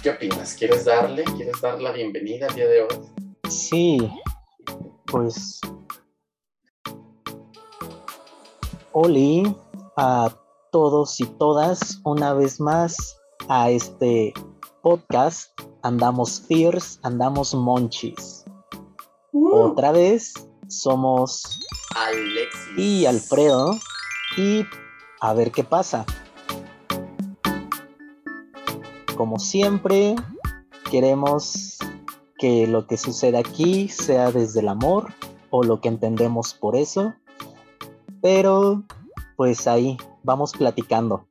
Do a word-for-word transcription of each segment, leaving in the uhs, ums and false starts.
¿Qué opinas? ¿Quieres darle? ¿Quieres dar la bienvenida al día de hoy? Sí, pues Oli a todos y todas una vez más a este podcast. Andamos fierce, andamos monchis. Uh. Otra vez somos Alexis y Alfredo y a ver qué pasa. Como siempre, queremos que lo que sucede aquí sea desde el amor o lo que entendemos por eso, pero pues ahí vamos platicando.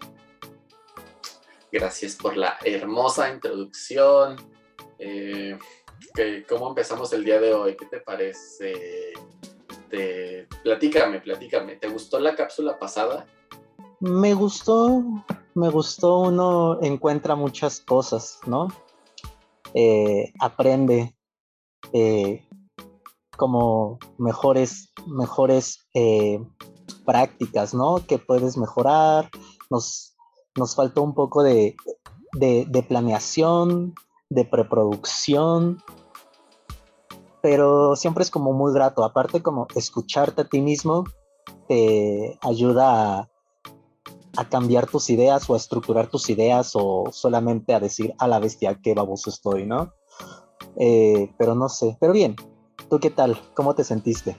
Gracias por la hermosa introducción. Eh, que, ¿Cómo empezamos el día de hoy? ¿Qué te parece? Te... Platícame, platícame. ¿Te gustó la cápsula pasada? Me gustó, me gustó. Uno encuentra muchas cosas, ¿no? Eh, aprende eh, como mejores, mejores eh, prácticas, ¿no? Que puedes mejorar. Nos, nos faltó un poco de, de, de planeación, de preproducción, pero siempre es como muy grato. Aparte, como escucharte a ti mismo te ayuda a, a cambiar tus ideas o a estructurar tus ideas o solamente a decir a la bestia qué baboso estoy, ¿no? Eh, pero no sé, pero bien. ¿Tú qué tal? ¿Cómo te sentiste?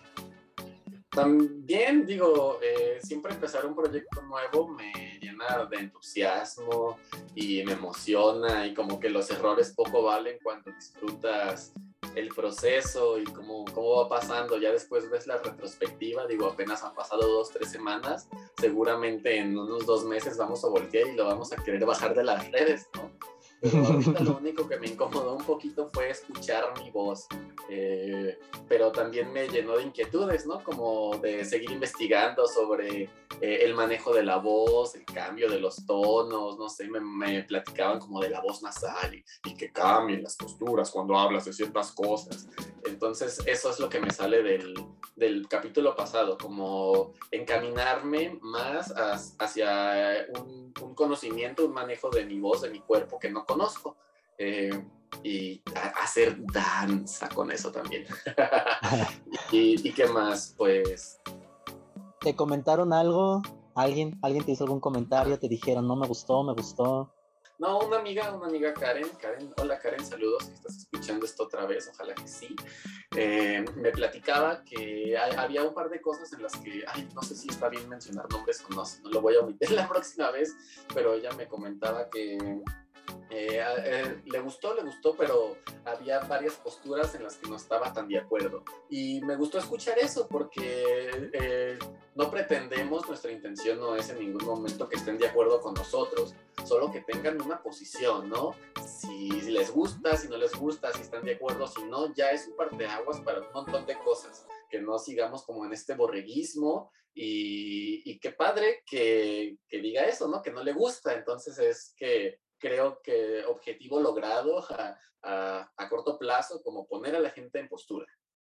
También, digo, eh, siempre empezar un proyecto nuevo me llena de entusiasmo y me emociona, y como que los errores poco valen cuando disfrutas el proceso y cómo, cómo va pasando. Ya después ves la retrospectiva, digo, apenas han pasado dos, tres semanas, seguramente en unos dos meses vamos a voltear y lo vamos a querer bajar de las redes, ¿no? Pero ahorita lo único que me incomodó un poquito fue escuchar mi voz, eh, pero también me llenó de inquietudes, ¿no? Como de seguir investigando sobre eh, el manejo de la voz, el cambio de los tonos, no sé, me, me platicaban como de la voz nasal y, y que cambien las posturas cuando hablas de ciertas cosas. Entonces eso es lo que me sale del, del capítulo pasado, como encaminarme más a, hacia un, un conocimiento, un manejo de mi voz, de mi cuerpo que no conozco, eh, y a, hacer danza con eso también. y, y qué más, pues... ¿Te comentaron algo? ¿Alguien, ¿Alguien te hizo algún comentario? ¿Te dijeron no me gustó, me gustó? No, una amiga, una amiga Karen, Karen, hola Karen, saludos, si estás escuchando esto otra vez, ojalá que sí. Eh, me platicaba que hay, había un par de cosas en las que, ay, no sé si está bien mencionar nombres o no, no lo voy a omitir la próxima vez, pero ella me comentaba que eh, eh, le gustó, le gustó, pero había varias posturas en las que no estaba tan de acuerdo. Y me gustó escuchar eso porque eh, no pretendemos, nuestra intención no es en ningún momento que estén de acuerdo con nosotros, solo que tengan una posición, ¿no? Si les gusta, si no les gusta, si están de acuerdo, si no, ya es un parteaguas para un montón de cosas, que no sigamos como en este borreguismo. Y, y qué padre que, que diga eso, ¿no? Que no le gusta. Entonces es que creo que objetivo logrado a, a, a corto plazo, como poner a la gente en postura.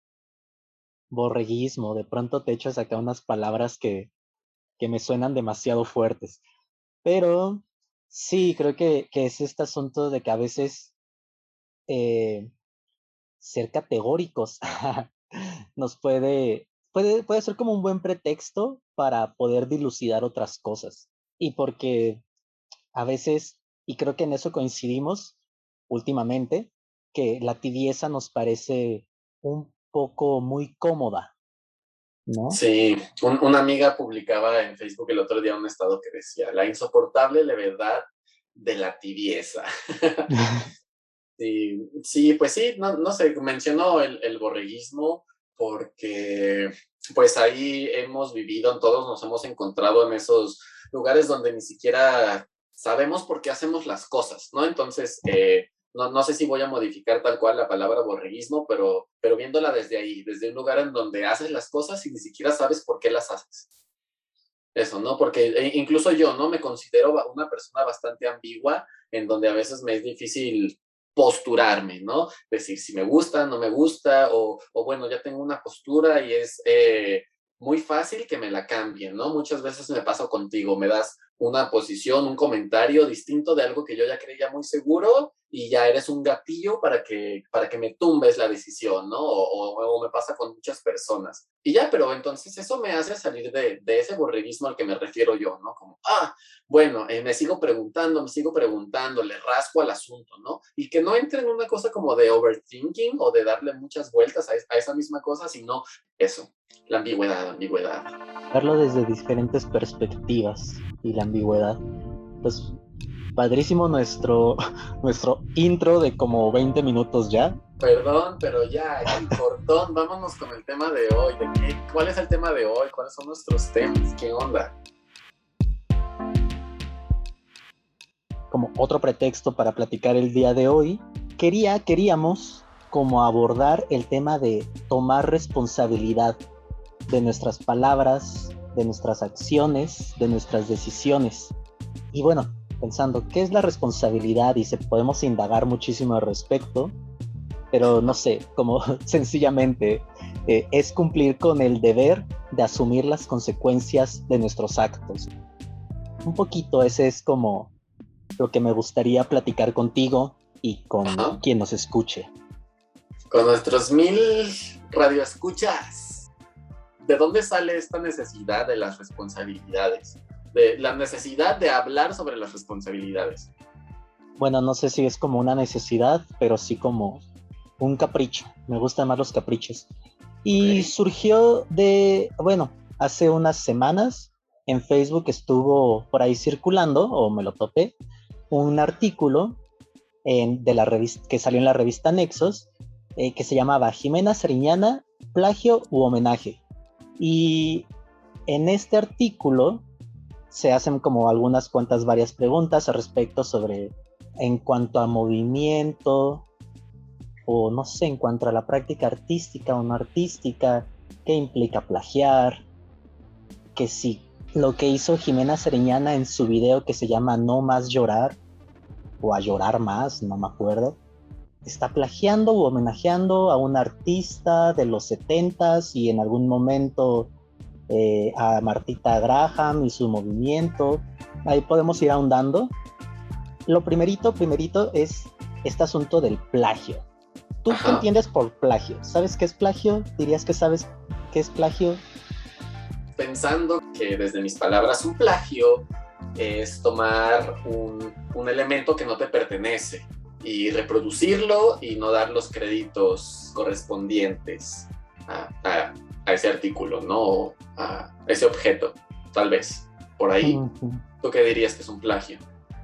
Borreguismo, de pronto te echas acá unas palabras que, que me suenan demasiado fuertes. Pero sí, creo que, que es este asunto de que a veces eh, ser categóricos nos puede, puede, puede ser como un buen pretexto para poder dilucidar otras cosas. Y porque a veces, y creo que en eso coincidimos últimamente, que la tibieza nos parece un poco muy cómoda, ¿no? Sí, un, una amiga publicaba en Facebook el otro día un estado que decía: la insoportable levedad de la tibieza. Sí, sí, pues sí, no, no sé, mencionó el, el borreguismo porque pues ahí hemos vivido, todos nos hemos encontrado en esos lugares donde ni siquiera sabemos por qué hacemos las cosas, ¿no? Entonces, eh, no, no sé si voy a modificar tal cual la palabra borreguismo, pero, pero viéndola desde ahí, desde un lugar en donde haces las cosas y ni siquiera sabes por qué las haces. Eso, ¿no? Porque incluso yo, ¿no? Me considero una persona bastante ambigua, en donde a veces me es difícil posturarme, ¿no? Decir si me gusta, no me gusta, o, o bueno, ya tengo una postura y es eh, muy fácil que me la cambien, ¿no? Muchas veces me pasa contigo, me das una posición, un comentario distinto de algo que yo ya creía muy seguro y ya eres un gatillo para que, para que me tumbes la decisión, ¿no? O, o, o me pasa con muchas personas. Y ya, pero entonces eso me hace salir de, de ese borreguismo al que me refiero yo, ¿no? Como, ah, bueno, eh, me sigo preguntando, me sigo preguntando, le rasco al asunto, ¿no? Y que no entre en una cosa como de overthinking o de darle muchas vueltas a, a esa misma cosa, sino eso, la ambigüedad, ambigüedad. Verlo desde diferentes perspectivas y la ambigüedad. Pues padrísimo nuestro, nuestro intro de como veinte minutos ya. Perdón, pero ya, aquí cortón, vámonos con el tema de hoy. ¿De qué? ¿Cuál es el tema de hoy? ¿Cuáles son nuestros temas? ¿Qué onda? Como otro pretexto para platicar el día de hoy, quería, queríamos como abordar el tema de tomar responsabilidad de nuestras palabras, de nuestras acciones, de nuestras decisiones. Y bueno, pensando, ¿qué es la responsabilidad? Y se podemos indagar muchísimo al respecto, pero no sé, como sencillamente eh, es cumplir con el deber de asumir las consecuencias de nuestros actos. Un poquito ese es como lo que me gustaría platicar contigo y con Ajá. quien nos escuche. Con nuestros mil radioescuchas, ¿de dónde sale esta necesidad de las responsabilidades? De la necesidad de hablar sobre las responsabilidades. Bueno, no sé si es como una necesidad, pero sí como un capricho. Me gustan más los caprichos. Y okay. surgió de, bueno, hace unas semanas en Facebook estuvo por ahí circulando, o me lo topé, un artículo en, de la revista, que salió en la revista Nexos, eh, que se llamaba Jimena Sariñana, plagio u homenaje. Y en este artículo se hacen como algunas cuantas varias preguntas al respecto sobre, en cuanto a movimiento, o no sé, en cuanto a la práctica artística o no artística, qué implica plagiar, que si lo que hizo Jimena Sariñana en su video que se llama No Más Llorar, o A Llorar Más, no me acuerdo, está plagiando o homenajeando a un artista de los setentas y en algún momento eh, a Martita Graham y su movimiento. Ahí podemos ir ahondando. Lo primerito, primerito es este asunto del plagio. ¿Tú Ajá. qué entiendes por plagio? ¿Sabes qué es plagio? ¿Dirías que sabes qué es plagio? Pensando que desde mis palabras un plagio es tomar un, un elemento que no te pertenece y reproducirlo y no dar los créditos correspondientes a, a, a ese artículo, ¿no? A ese objeto, tal vez. Por ahí, uh-huh. ¿Tú qué dirías que es un plagio?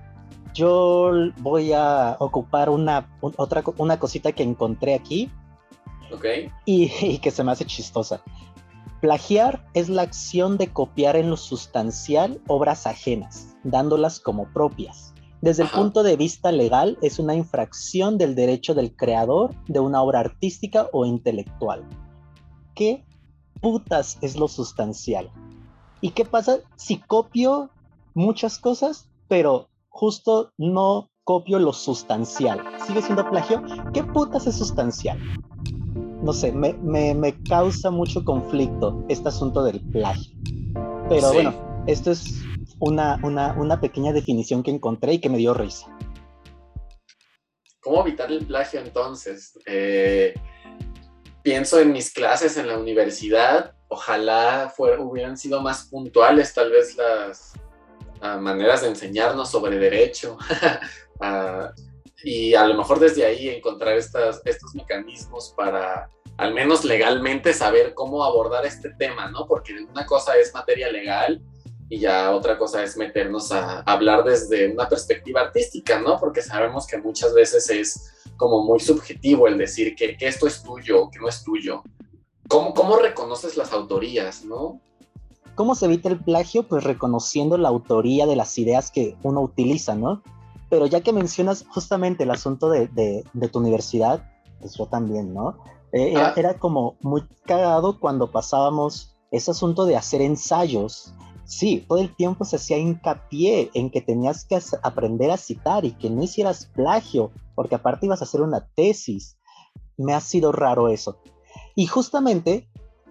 Yo voy a ocupar una, un, otra, una cosita que encontré aquí okay. y, y que se me hace chistosa. Plagiar es la acción de copiar en lo sustancial obras ajenas, dándolas como propias. Desde Ajá. el punto de vista legal, es una infracción del derecho del creador de una obra artística o intelectual. ¿Qué putas es lo sustancial? ¿Y qué pasa si copio muchas cosas, pero justo no copio lo sustancial? ¿Sigue siendo plagio? ¿Qué putas es sustancial? No sé, me, me, me causa mucho conflicto este asunto del plagio. Pero sí. bueno, esto es una, una, una pequeña definición que encontré y que me dio risa. ¿Cómo evitar el plagio entonces? Eh, pienso en mis clases en la universidad, ojalá fuera, hubieran sido más puntuales tal vez las uh, maneras de enseñarnos sobre derecho. uh, y a lo mejor desde ahí encontrar estas, estos mecanismos para, al menos legalmente, saber cómo abordar este tema, ¿no? Porque una cosa es materia legal y ya otra cosa es meternos a, a hablar desde una perspectiva artística, ¿no? Porque sabemos que muchas veces es como muy subjetivo el decir que, que esto es tuyo, que no es tuyo. ¿Cómo, cómo reconoces las autorías, no? ¿Cómo se evita el plagio? Pues reconociendo la autoría de las ideas que uno utiliza, ¿no? Pero ya que mencionas justamente el asunto de, de, de tu universidad, pues yo también, ¿no? Eh, era, ah. era como muy cagado cuando pasábamos ese asunto de hacer ensayos. Sí, todo el tiempo se hacía hincapié en que tenías que aprender a citar y que no hicieras plagio, porque aparte ibas a hacer una tesis. Me ha sido raro eso. Y justamente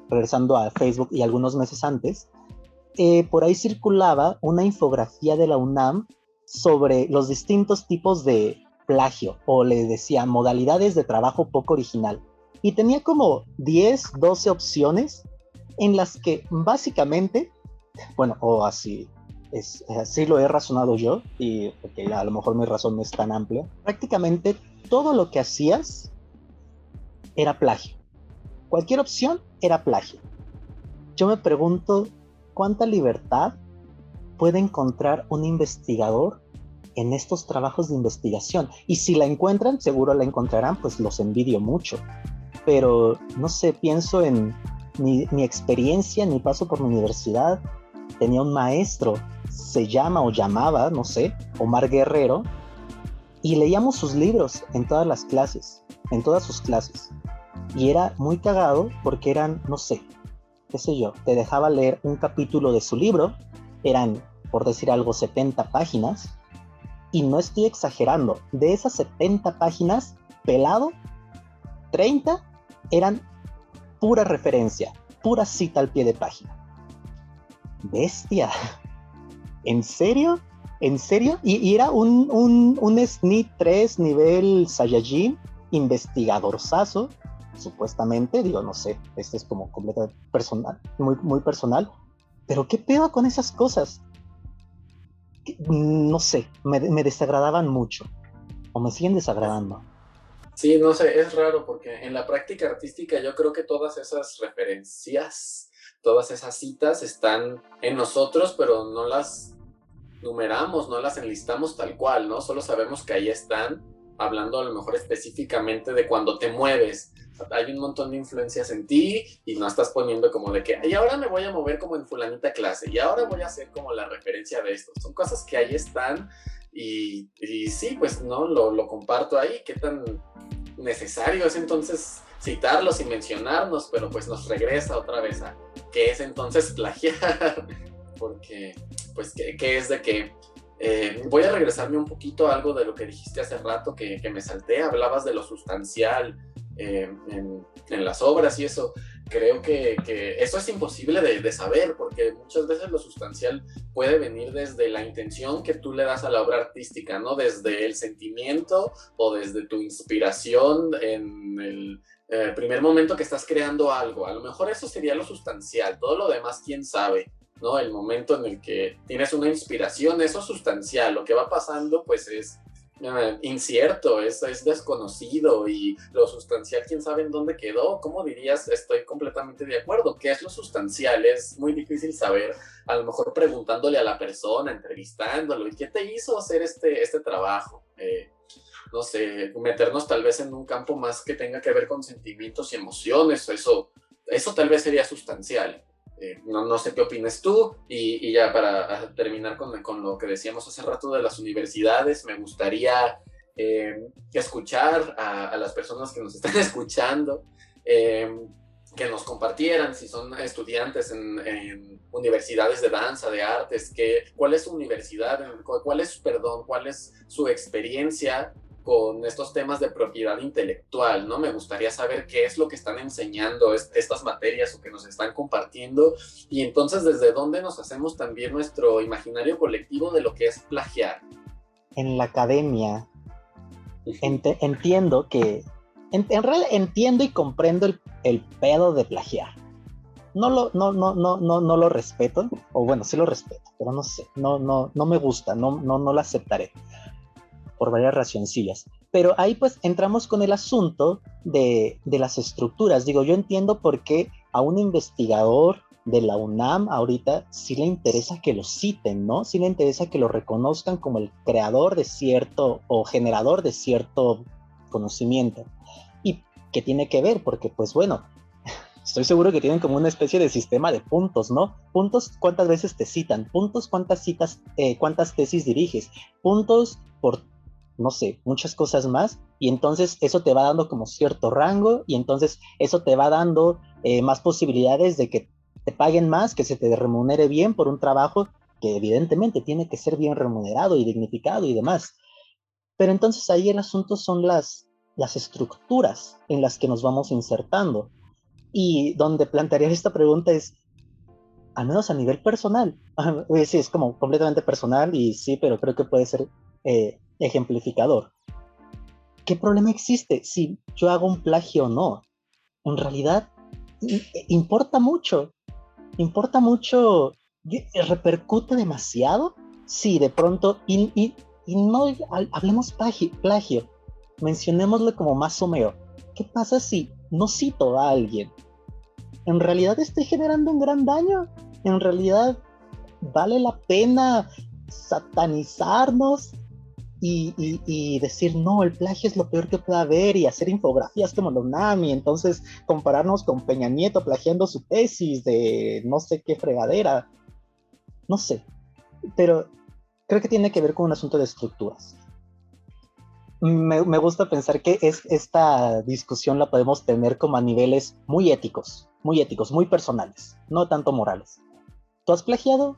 regresando a Facebook y algunos meses antes, eh, por ahí circulaba una infografía de la UNAM sobre los distintos tipos de plagio, o le decía modalidades de trabajo poco original. Y tenía como diez, doce opciones en las que básicamente, bueno, o así, es, así lo he razonado yo, y porque a lo mejor mi razón no es tan amplia, prácticamente todo lo que hacías era plagio. Cualquier opción era plagio. Yo me pregunto, ¿cuánta libertad puede encontrar un investigador en estos trabajos de investigación? Y si la encuentran, seguro la encontrarán, pues los envidio mucho. Pero, no sé, pienso en mi, mi experiencia, mi paso por mi universidad. Tenía un maestro, se llama o llamaba, no sé, Omar Guerrero, y leíamos sus libros en todas las clases, en todas sus clases. Y era muy cagado porque eran, no sé, qué sé yo, te dejaba leer un capítulo de su libro, eran, por decir algo, setenta páginas, y no estoy exagerando, de esas setenta páginas, pelado, treinta eran pura referencia, pura cita al pie de página. Bestia, ¿en serio? ¿En serio? Y, y era un, un, un S N I tres nivel Saiyajin, investigadorzazo, supuestamente, digo, no sé, este es como completamente personal, muy, muy personal, pero ¿qué pedo con esas cosas? No sé, me, me desagradaban mucho, o me siguen desagradando. Sí, no sé, es raro porque en la práctica artística yo creo que todas esas referencias, todas esas citas están en nosotros, pero no las numeramos, no las enlistamos tal cual, ¿no? Solo sabemos que ahí están, hablando a lo mejor específicamente de cuando te mueves. Hay un montón de influencias en ti y no estás poniendo como de que, y ahora me voy a mover como en fulanita clase, y ahora voy a hacer como la referencia de esto. Son cosas que ahí están y, y sí, pues no, lo, lo comparto ahí. Qué tan necesario es entonces citarlos y mencionarnos, pero pues nos regresa otra vez a qué es entonces plagiar, porque pues qué, qué es de que eh, voy a regresarme un poquito a algo de lo que dijiste hace rato que, que me salté, hablabas de lo sustancial eh, en, en las obras y eso. Creo que, que eso es imposible de, de saber, porque muchas veces lo sustancial puede venir desde la intención que tú le das a la obra artística, ¿no? Desde el sentimiento o desde tu inspiración en el eh, primer momento que estás creando algo. A lo mejor eso sería lo sustancial, todo lo demás, quién sabe, ¿no? El momento en el que tienes una inspiración, eso es sustancial. Lo que va pasando, pues es Uh, incierto, es, es desconocido, y lo sustancial, quién sabe en dónde quedó. ¿Cómo dirías? Estoy completamente de acuerdo. ¿Qué es lo sustancial? Es muy difícil saber, a lo mejor preguntándole a la persona, entrevistándolo, ¿y qué te hizo hacer este, este trabajo? Eh, no sé, meternos tal vez en un campo más que tenga que ver con sentimientos y emociones, eso, eso tal vez sería sustancial. Eh, no, no sé qué opines tú, y, y ya para terminar con, con lo que decíamos hace rato de las universidades, me gustaría eh, escuchar a, a las personas que nos están escuchando, eh, que nos compartieran si son estudiantes en, en universidades de danza, de artes, que, cuál es su universidad, cuál es, perdón, cuál es su experiencia con estos temas de propiedad intelectual, ¿no? Me gustaría saber qué es lo que están enseñando est estas materias o que nos están compartiendo, y entonces desde dónde nos hacemos también nuestro imaginario colectivo de lo que es plagiar. En la academia ent entiendo que, en, en realidad entiendo y comprendo el, el pedo de plagiar. No lo, no, no, no, no, no lo respeto, o bueno, sí lo respeto, pero no sé, no, no, no me gusta, no, no, no lo aceptaré, por varias razoncillas. Pero ahí pues entramos con el asunto de, de las estructuras. Digo, yo entiendo por qué a un investigador de la UNAM ahorita sí le interesa que lo citen, ¿no? Sí le interesa que lo reconozcan como el creador de cierto o generador de cierto conocimiento. ¿Y qué tiene que ver? Porque pues bueno, estoy seguro que tienen como una especie de sistema de puntos, ¿no? Puntos, ¿cuántas veces te citan? Puntos, ¿cuántas citas, eh, cuántas tesis diriges? Puntos por, no sé, muchas cosas más, y entonces eso te va dando como cierto rango, y entonces eso te va dando eh, más posibilidades de que te paguen más, que se te remunere bien por un trabajo que evidentemente tiene que ser bien remunerado y dignificado y demás. Pero entonces ahí el asunto son las, las estructuras en las que nos vamos insertando. Y donde plantearía esta pregunta es, al menos a nivel personal, sí, es como completamente personal y sí, pero creo que puede ser eh, ejemplificador. ¿Qué problema existe si yo hago un plagio o no? En realidad, importa mucho, importa mucho, repercute demasiado. Sí, de pronto, y, y, y no hablemos plagio, plagio, mencionémoslo como más somero. ¿Qué pasa si no cito a alguien? ¿En realidad estoy generando un gran daño? ¿En realidad vale la pena satanizarnos y, y, y decir, no, el plagio es lo peor que puede haber, y hacer infografías como los Nami, entonces compararnos con Peña Nieto plagiando su tesis de no sé qué fregadera? No sé, pero creo que tiene que ver con un asunto de estructuras. Me, me gusta pensar que es, esta discusión la podemos tener como a niveles muy éticos, muy éticos, muy personales, no tanto morales. ¿Tú has plagiado?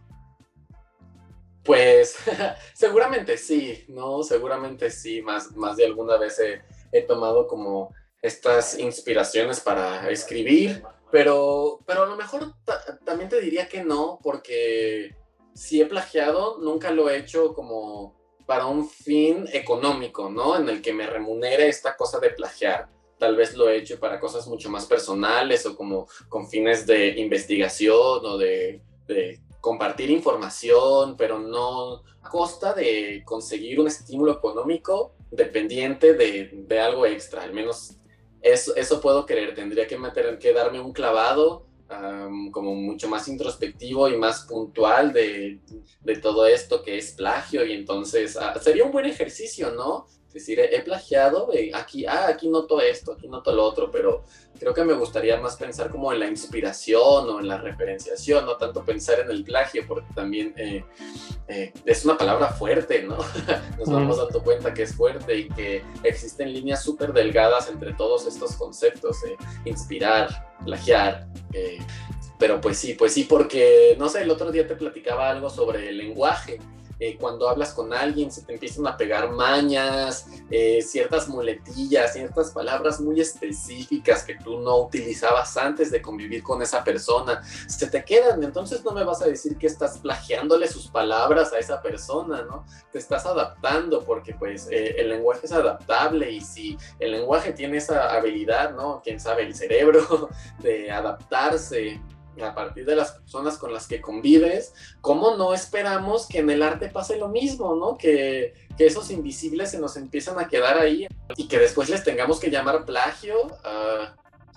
Pues seguramente sí, ¿no? Seguramente sí, más, más de alguna vez he, he tomado como estas inspiraciones para escribir, pero, pero a lo mejor ta- también te diría que no, porque si he plagiado, nunca lo he hecho como para un fin económico, ¿no? En el que me remunere esta cosa de plagiar. Tal vez lo he hecho para cosas mucho más personales o como con fines de investigación o de, de compartir información, pero no a costa de conseguir un estímulo económico dependiente de, de algo extra. Al menos eso, eso puedo creer. Tendría que, meter, que darme un clavado um, como mucho más introspectivo y más puntual de, de todo esto que es plagio, y entonces uh, sería un buen ejercicio, ¿no? Es decir, he, he plagiado, eh, aquí, ah, aquí noto esto, aquí noto lo otro, pero creo que me gustaría más pensar como en la inspiración o en la referenciación, no tanto pensar en el plagio, porque también eh, eh, es una palabra fuerte, ¿no? Nos vamos Mm. dando cuenta que es fuerte y que existen líneas súper delgadas entre todos estos conceptos, eh, inspirar, plagiar, eh, pero pues sí, pues sí, porque, no sé, el otro día te platicaba algo sobre el lenguaje. Eh, cuando hablas con alguien se te empiezan a pegar mañas, eh, ciertas muletillas, ciertas palabras muy específicas que tú no utilizabas antes de convivir con esa persona. Se te quedan, entonces no me vas a decir que estás plagiándole sus palabras a esa persona, ¿no? Te estás adaptando porque pues eh, el lenguaje es adaptable, y si el lenguaje tiene esa habilidad, ¿no? Quién sabe, el cerebro de adaptarse a partir de las personas con las que convives, ¿cómo no esperamos que en el arte pase lo mismo, ¿no? Que, que esos invisibles se nos empiezan a quedar ahí y que después les tengamos que llamar plagio. Uh,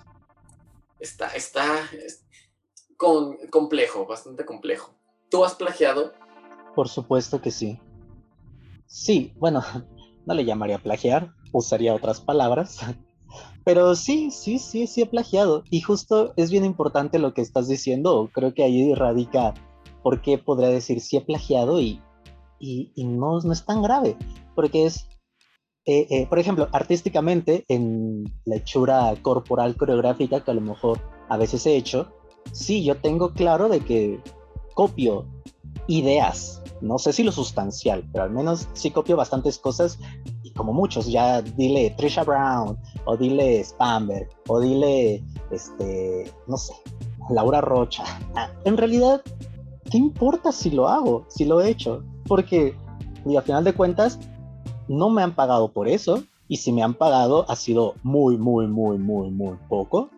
está, está es con, complejo, bastante complejo. ¿Tú has plagiado? Por supuesto que sí. Sí, bueno, no le llamaría plagiar, usaría otras palabras, pero sí, sí, sí, sí he plagiado. Y justo es bien importante lo que estás diciendo. Creo que ahí radica por qué podría decir sí he plagiado y, y, y no, no es tan grave. Porque es, eh, eh, por ejemplo, artísticamente, en la hechura corporal coreográfica que a lo mejor a veces he hecho, sí, yo tengo claro de que copio ideas. No sé si lo sustancial, pero al menos sí copio bastantes cosas, y como muchos, ya dile Trisha Brown, o dile Spamberg, o dile, este, no sé, Laura Rocha. Ah, en realidad, ¿qué importa si lo hago, si lo he hecho? Porque, y a final de cuentas, no me han pagado por eso, y si me han pagado ha sido muy, muy, muy, muy, muy poco.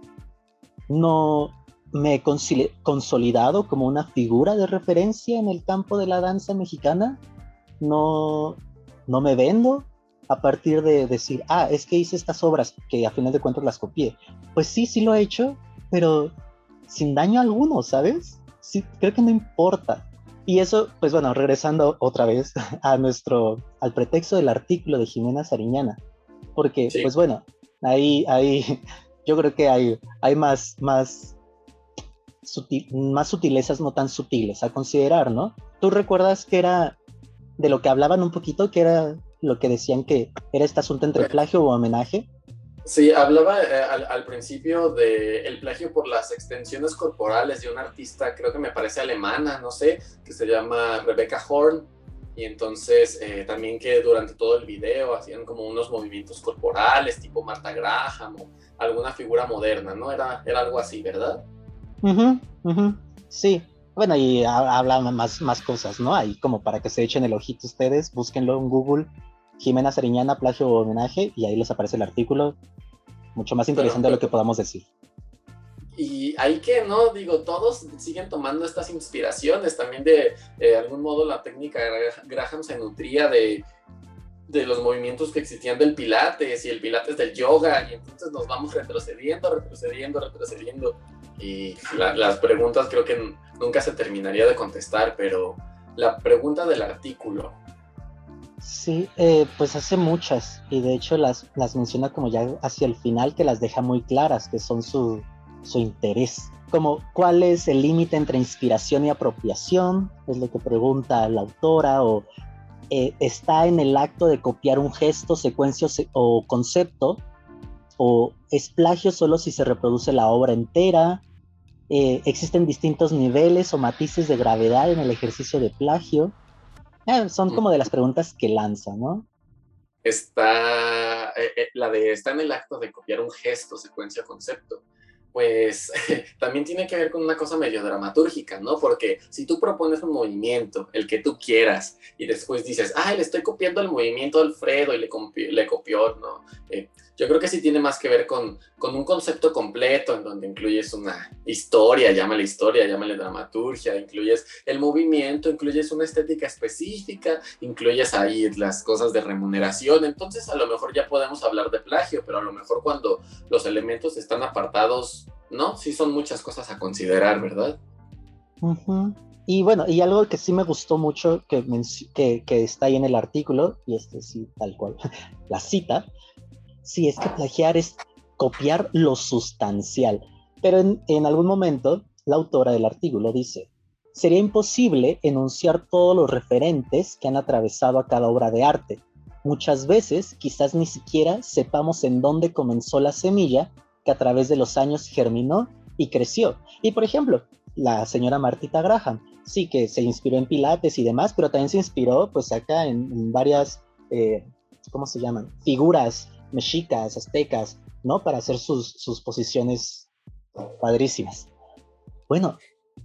No me he consolidado como una figura de referencia en el campo de la danza mexicana. No, no me vendo a partir de decir, ah, es que hice estas obras que a final de cuentas las copié. Pues sí, sí lo he hecho, pero sin daño alguno, ¿sabes? Sí, creo que no importa. Y eso, pues bueno, regresando otra vez a nuestro, al pretexto del artículo de Jimena Sariñana, porque, Sí. pues bueno, ahí, ahí yo creo que hay, hay más, más, sutil, más sutilezas no tan sutiles a considerar, ¿no? ¿Tú recuerdas que era de lo que hablaban un poquito, que era lo que decían que era este asunto entre plagio o homenaje? Sí, hablaba eh, al, al, principio del de plagio por las extensiones corporales de una artista, creo que me parece alemana, no sé, que se llama Rebecca Horn, y entonces eh, también que durante todo el video hacían como unos movimientos corporales, tipo Martha Graham o alguna figura moderna, ¿no? Era, era algo así, ¿verdad? Uh-huh, uh-huh. Sí, bueno, y ha- habla más, más cosas, ¿no? Ahí como para que se echen el ojito ustedes, búsquenlo en Google, Jimena Sariñana, plagio o homenaje, y ahí les aparece el artículo, mucho más Pero, interesante de lo que podamos decir. y ahí que, ¿no? Digo, todos siguen tomando estas inspiraciones, también de eh, algún modo la técnica de Graham se nutría de, de los movimientos que existían del pilates y el pilates del yoga, y entonces nos vamos retrocediendo, retrocediendo, retrocediendo, y la, las preguntas creo que nunca se terminaría de contestar, pero la pregunta del artículo. Sí, eh, pues hace muchas, y de hecho las, las menciona como ya hacia el final, que las deja muy claras, que son su, su interés. Como, ¿cuál es el límite entre inspiración y apropiación? Es lo que pregunta la autora, o eh, está en el acto de copiar un gesto, secuencia o concepto, o es plagio solo si se reproduce la obra entera. Eh, existen distintos niveles o matices de gravedad en el ejercicio de plagio. Eh, son como de las preguntas que lanza, ¿no? Está eh, eh, la de está en el acto de copiar un gesto, secuencia, concepto. Pues también tiene que ver con una cosa medio dramatúrgica, ¿no? Porque si tú propones un movimiento, el que tú quieras, y después dices, ah, le estoy copiando el movimiento a Alfredo y le, copió, le copió ¿no? Eh, yo creo que sí tiene más que ver con, con un concepto completo en donde incluyes una historia, llámale historia, llámale dramaturgia, incluyes el movimiento, incluyes una estética específica, incluyes ahí las cosas de remuneración, entonces a lo mejor ya podemos hablar de plagio, pero a lo mejor cuando los elementos están apartados, ¿no? Sí son muchas cosas a considerar, ¿verdad? Uh-huh. Y bueno, y algo que sí me gustó mucho que, que, que está ahí en el artículo, y este sí, tal cual, la cita, sí es que plagiar es copiar lo sustancial. Pero en, en algún momento, la autora del artículo dice, sería imposible enunciar todos los referentes que han atravesado a cada obra de arte. Muchas veces, quizás ni siquiera sepamos en dónde comenzó la semilla que a través de los años germinó y creció. Y por ejemplo, la señora Martita Graham, sí que se inspiró en Pilates y demás, pero también se inspiró pues acá en, en varias, eh, ¿cómo se llaman? Figuras mexicas, aztecas, ¿no? Para hacer sus, sus posiciones padrísimas. Bueno,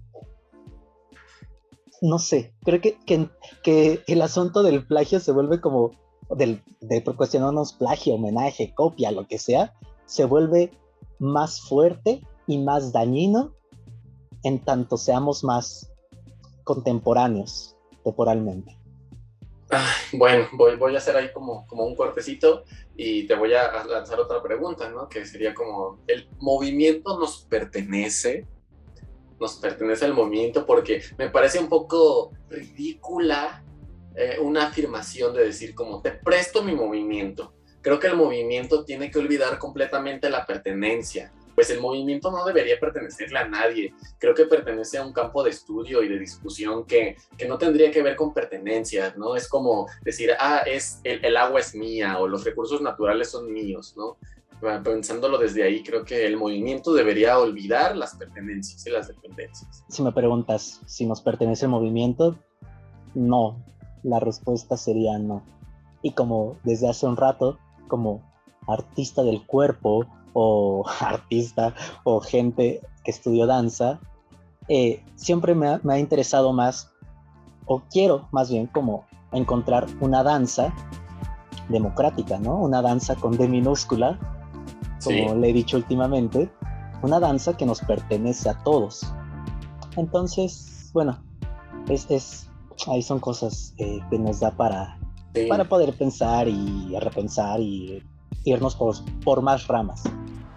no sé, creo que, que, que el asunto del plagio se vuelve como, del, de cuestionarnos plagio, homenaje, copia, lo que sea, se vuelve más fuerte y más dañino en tanto seamos más contemporáneos temporalmente. Bueno, voy, voy a hacer ahí como, como un cortecito y te voy a lanzar otra pregunta, ¿no? Que sería como, ¿el movimiento nos pertenece? Nos pertenece al movimiento, porque me parece un poco ridícula eh, una afirmación de decir como, te presto mi movimiento. Creo que el movimiento tiene que olvidar completamente la pertenencia. Pues el movimiento no debería pertenecerle a nadie. Creo que pertenece a un campo de estudio y de discusión que, que no tendría que ver con pertenencias, ¿no? Es como decir, ah, es, el, el agua es mía o los recursos naturales son míos, ¿no? Pensándolo desde ahí, creo que el movimiento debería olvidar las pertenencias y las dependencias. Si me preguntas si nos pertenece el movimiento, no. La respuesta sería no. Y como desde hace un rato, como artista del cuerpo o artista o gente que estudió danza, eh, siempre me ha, me ha interesado más, o quiero más bien como encontrar una danza democrática, ¿no? Una danza con D minúscula, como ¿sí? Le he dicho últimamente, una danza que nos pertenece a todos. Entonces, bueno, es, es ahí son cosas eh, que nos da para, sí. para poder pensar y repensar y irnos por, por más ramas.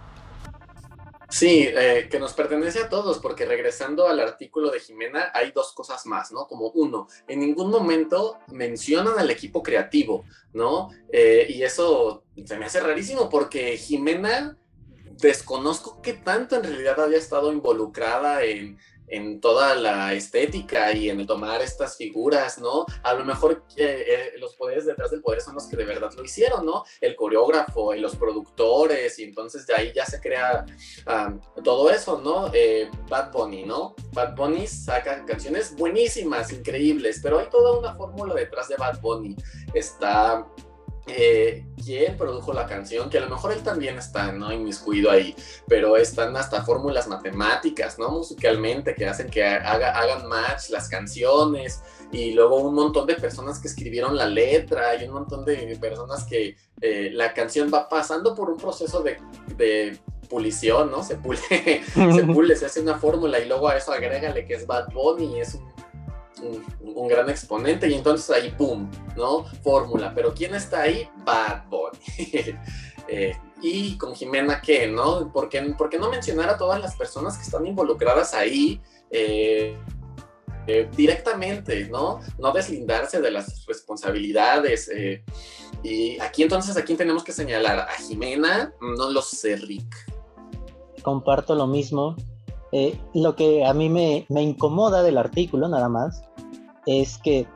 Sí, eh, que nos pertenece a todos, porque regresando al artículo de Jimena, hay dos cosas más, ¿no? Como uno, en ningún momento mencionan al equipo creativo, ¿no? Eh, y eso se me hace rarísimo, porque Jimena, desconozco qué tanto en realidad había estado involucrada en, en toda la estética y en el tomar estas figuras, ¿no? A lo mejor eh, eh, los poderes detrás del poder son los que de verdad lo hicieron, ¿no? El coreógrafo y los productores, y entonces de ahí ya se crea um, todo eso, ¿no? Eh, Bad Bunny, ¿no? Bad Bunny saca canciones buenísimas, increíbles, pero hay toda una fórmula detrás de Bad Bunny. Está... Eh, quién produjo la canción, que a lo mejor él también está, ¿no?, inmiscuido ahí, pero están hasta fórmulas matemáticas, ¿no?, musicalmente, que hacen que haga, hagan match las canciones, y luego un montón de personas que escribieron la letra, y un montón de personas que eh, la canción va pasando por un proceso de, de pulición, ¿no? Se pule, se pule, se hace una fórmula, y luego a eso agrégale que es Bad Bunny, y es un Un, un gran exponente, y entonces ahí, boom, ¿no? Fórmula. Pero ¿quién está ahí? Bad Bunny. eh, y con Jimena, ¿qué, no? ¿Por qué, ¿Por qué no mencionar a todas las personas que están involucradas ahí eh, eh, directamente, ¿no? No deslindarse de las responsabilidades. Eh, y aquí entonces, ¿a quién tenemos que señalar? ¿A Jimena? No lo sé, Rick. Comparto lo mismo. Eh, lo que a mí me, me incomoda del artículo, nada más, es que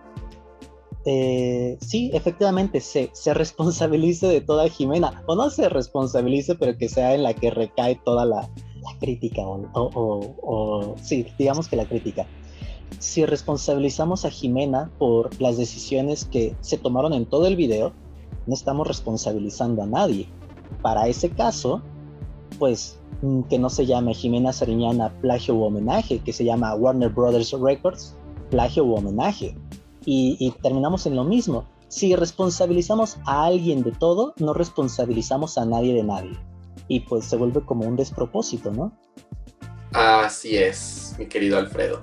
eh, sí, efectivamente se, se responsabilice de toda Jimena, o no se responsabilice, pero que sea en la que recae toda la, la crítica, o, o, o, o sí, digamos que la crítica. Si responsabilizamos a Jimena por las decisiones que se tomaron en todo el video, no estamos responsabilizando a nadie. Para ese caso, pues que no se llame Jimena Sariñana plagio u homenaje, que se llama Warner Brothers Records plagio u homenaje, y, y terminamos en lo mismo. Si responsabilizamos a alguien de todo, no responsabilizamos a nadie de nadie, y pues se vuelve como un despropósito, ¿no? Así es, mi querido Alfredo,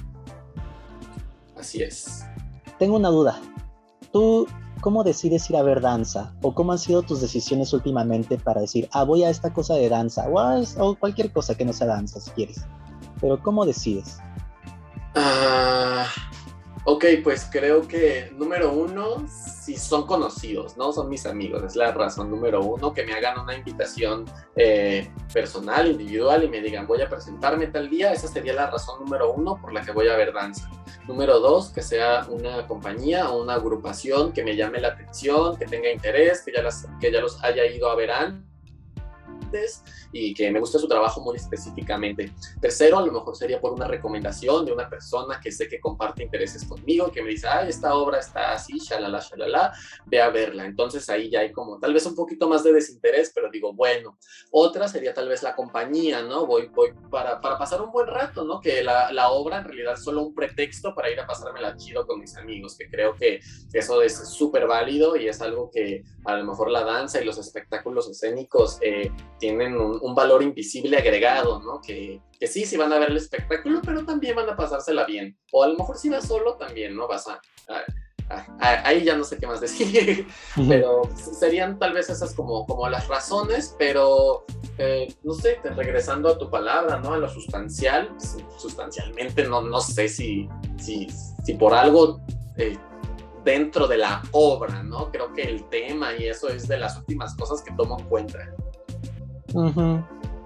así es. Tengo una duda. ¿Tú cómo decides ir a ver danza? ¿O cómo han sido tus decisiones últimamente para decir, ah, voy a esta cosa de danza, o, a, o cualquier cosa que no sea danza, si quieres? Pero ¿cómo decides? Ah, ok, pues creo que número uno, si son conocidos, ¿no? Son mis amigos, es la razón número uno, que me hagan una invitación eh, personal, individual, y me digan, voy a presentarme tal día. Esa sería la razón número uno por la que voy a ver danza. Número dos, que sea una compañía o una agrupación que me llame la atención, que tenga interés, que ya, las, que ya los haya ido a ver antes y que me guste su trabajo muy específicamente. Tercero, a lo mejor sería por una recomendación de una persona que sé que comparte intereses conmigo, que me dice, ah, esta obra está así, shalala, shalala, ve a verla. Entonces ahí ya hay como tal vez un poquito más de desinterés, pero digo, bueno. Otra sería tal vez la compañía, ¿no? Voy, voy para, para pasar un buen rato, ¿no? Que la, la obra en realidad es solo un pretexto para ir a pasármela chido con mis amigos, que creo que eso es súper válido y es algo que a lo mejor la danza y los espectáculos escénicos eh, tienen un, un valor invisible agregado, ¿no? Que, que sí, sí van a ver el espectáculo, pero también van a pasársela bien. O a lo mejor si vas solo también, ¿no? Vas a... a ahí ya no sé qué más decir, pero serían tal vez esas como, como las razones, pero eh, no sé, regresando a tu palabra, ¿no? A lo sustancial, sustancialmente no, no sé si, si, si por algo eh, dentro de la obra, ¿no? Creo que el tema y eso es de las últimas cosas que tomo en cuenta. Uh-huh.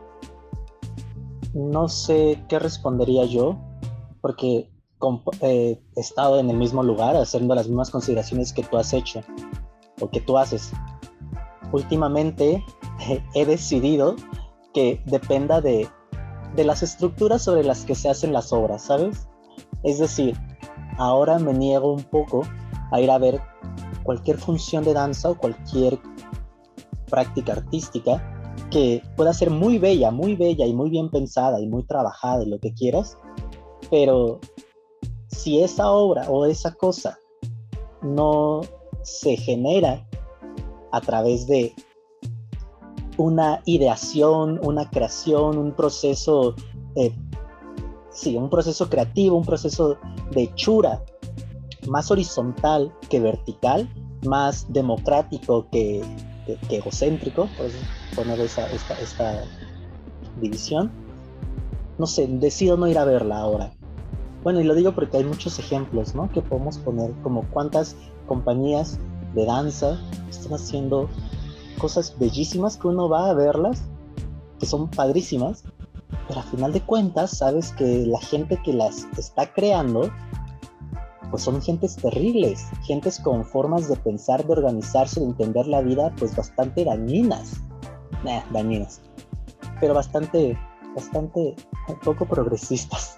No sé qué respondería yo, porque Eh, he estado en el mismo lugar haciendo las mismas consideraciones que tú has hecho o que tú haces. Últimamente eh, he decidido que dependa de, de las estructuras sobre las que se hacen las obras, ¿sabes? Es decir, ahora me niego un poco a ir a ver cualquier función de danza o cualquier práctica artística que pueda ser muy bella, muy bella y muy bien pensada y muy trabajada y lo que quieras, pero si esa obra o esa cosa no se genera a través de una ideación, una creación, un proceso, eh, sí, un proceso creativo, un proceso de hechura más horizontal que vertical, más democrático que, que, que egocéntrico, por poner esa, esta, esta división, no sé, decido no ir a verla ahora. Bueno, y lo digo porque hay muchos ejemplos, ¿no? Que podemos poner, como cuántas compañías de danza están haciendo cosas bellísimas que uno va a verlas, que son padrísimas, pero a final de cuentas sabes que la gente que las está creando pues son gentes terribles, gentes con formas de pensar, de organizarse, de entender la vida pues bastante dañinas, nah, dañinas, pero bastante, bastante poco progresistas.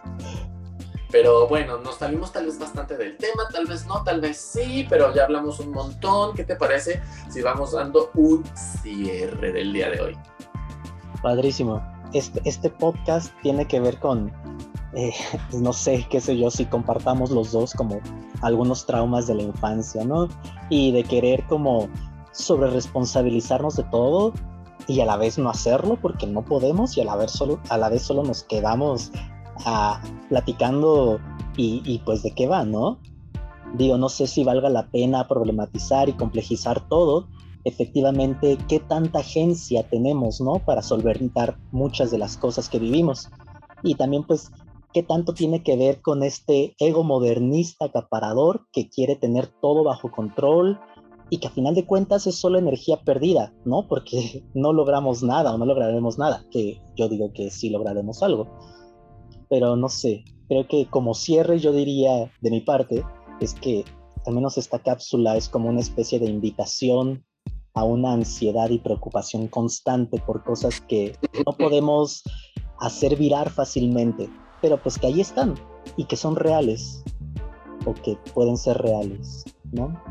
Pero bueno, nos salimos tal vez bastante del tema, tal vez no, tal vez sí, pero ya hablamos un montón. ¿Qué te parece si vamos dando un cierre del día de hoy? Padrísimo. Este, este podcast tiene que ver con, eh, no sé, qué sé yo, si compartamos los dos como algunos traumas de la infancia, ¿no? Y de querer como sobre responsabilizarnos de todo y a la vez no hacerlo porque no podemos y a la vez solo, a la vez solo nos quedamos a, platicando y, y pues de qué va, ¿no? Digo, no sé si valga la pena problematizar y complejizar todo. Efectivamente, qué tanta agencia tenemos, ¿no? Para solventar muchas de las cosas que vivimos. Y también, pues, qué tanto tiene que ver con este ego modernista acaparador que quiere tener todo bajo control y que a final de cuentas es solo energía perdida, ¿no? Porque no logramos nada o no lograremos nada, que yo digo que sí lograremos algo. Pero no sé, creo que como cierre yo diría de mi parte es que al menos esta cápsula es como una especie de invitación a una ansiedad y preocupación constante por cosas que no podemos hacer virar fácilmente, pero pues que ahí están y que son reales o que pueden ser reales, ¿no?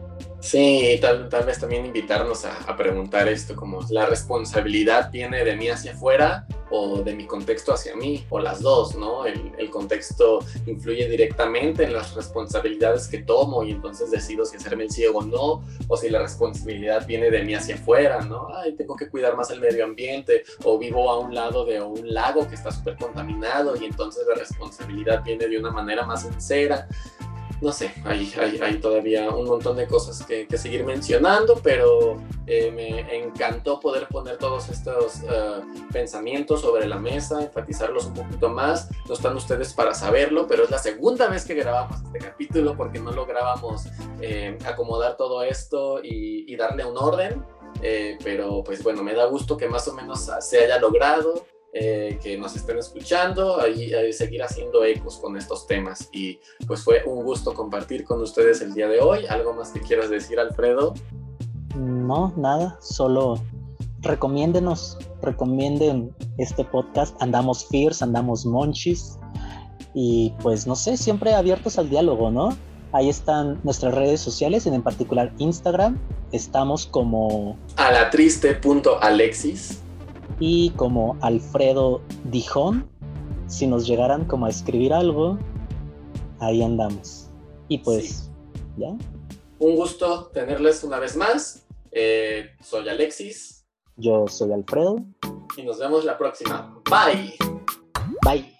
Sí, tal, tal vez también invitarnos a, a preguntar esto, como la responsabilidad viene de mí hacia afuera o de mi contexto hacia mí, o las dos, ¿no? El, el contexto influye directamente en las responsabilidades que tomo y entonces decido si hacerme el ciego o no, o si la responsabilidad viene de mí hacia afuera, ¿no? Ay, tengo que cuidar más el medio ambiente, o vivo a un lado de un lago que está súper contaminado y entonces la responsabilidad viene de una manera más sincera. No sé, hay, hay, hay todavía un montón de cosas que, que seguir mencionando, pero eh, me encantó poder poner todos estos uh, pensamientos sobre la mesa, enfatizarlos un poquito más. No están ustedes para saberlo, pero es la segunda vez que grabamos este capítulo porque no lográbamos eh, acomodar todo esto y, y darle un orden, eh, pero pues bueno, me da gusto que más o menos se haya logrado. Eh, que nos estén escuchando y eh, seguir haciendo ecos con estos temas, y pues fue un gusto compartir con ustedes el día de hoy. ¿Algo más que quieras decir, Alfredo? No, nada, solo recomiéndenos, recomienden este podcast. Andamos fierce, andamos monchis y pues no sé, siempre abiertos al diálogo, ¿no? Ahí están nuestras redes sociales, en particular Instagram, estamos como alatriste punto alexis y como Alfredo Dijón. Si nos llegaran como a escribir algo, ahí andamos. Y pues, sí. ¿Ya? Un gusto tenerles una vez más. Eh, soy Alexis. Yo soy Alfredo. Y nos vemos la próxima. Bye. Bye.